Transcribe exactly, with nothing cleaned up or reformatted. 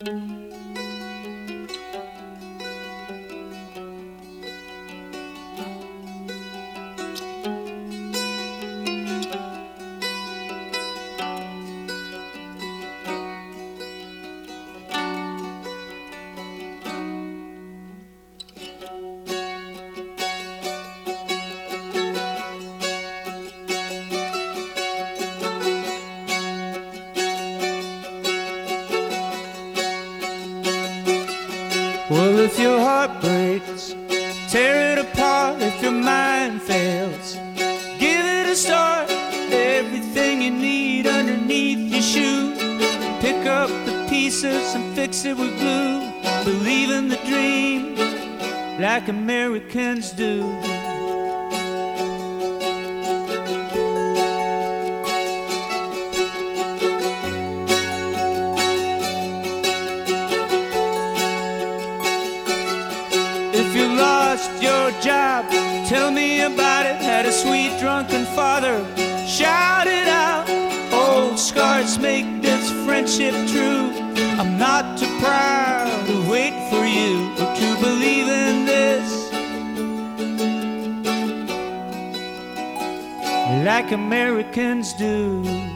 Well, if your heart breaks, tear it apart. If your mind fails, give it a start. Everything you need underneath your shoe. Pick up the pieces and fix it with glue. Believe in the dream like Americans do. If you lost your job, tell me about it. Had a sweet drunken father, shout it out. Old scars make this friendship true. I'm not too proud to wait for you or to believe in this like Americans do.